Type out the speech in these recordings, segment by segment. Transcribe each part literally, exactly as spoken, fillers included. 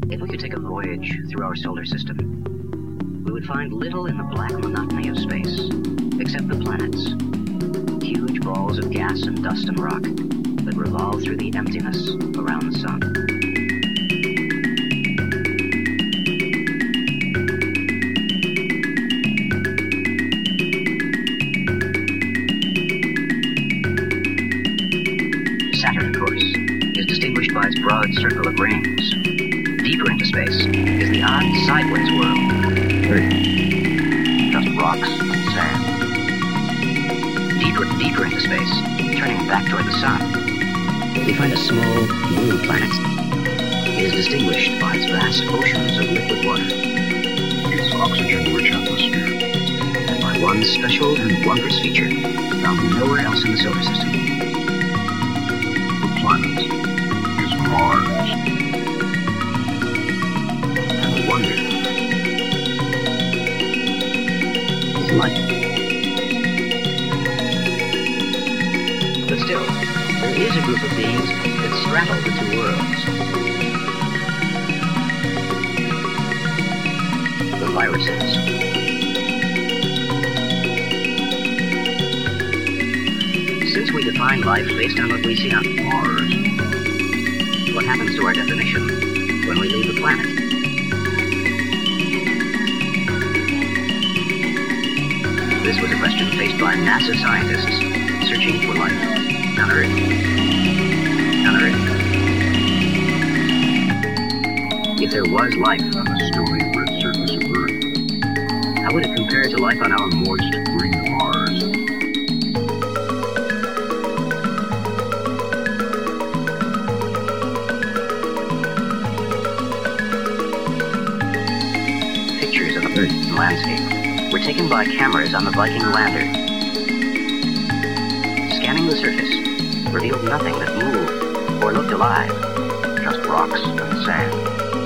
If we could take a voyage through our solar system, we would find little in the black monotony of space, except the planets. Huge balls of gas and dust and rock that revolve through the emptiness around the sun. Saturn, of course, is distinguished by its broad circle of rings. Deeper into space is the odd sideways world. Earth. Just rocks and sand. Deeper, deeper into space, turning back toward the sun, we find a small blue planet. It is distinguished by its vast oceans of liquid water. Its oxygen-rich atmosphere. And by one special and wondrous feature found nowhere else in the solar system. The planet is Mars. And the wonder is life. But still, there is a group of beings that straddle the two worlds. The viruses. Since we define life based on what we see on Mars, what happens to our definition when we leave the planet? This was a question faced by NASA scientists searching for life on Earth. On Earth. If there was life on the stony red surface of Earth, how would it compare to life on our moist green Mars? Pictures of the Earth landscape were taken by cameras on the Viking lander. Scanning the surface revealed nothing that moved or looked alive, just rocks and sand.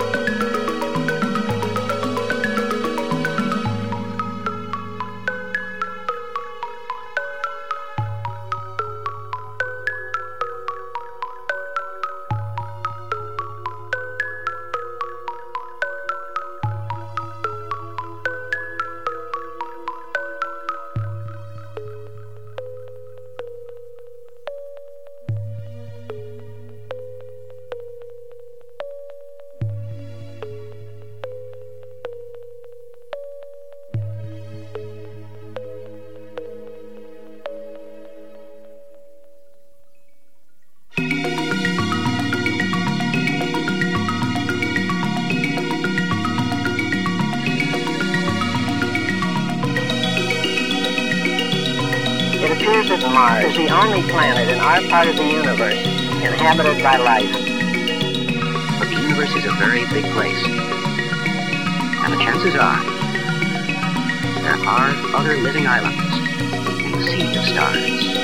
It appears that Mars is the only planet in our part of the universe inhabited by life. But the universe is a very big place, and the chances are there are other living islands in the sea of stars.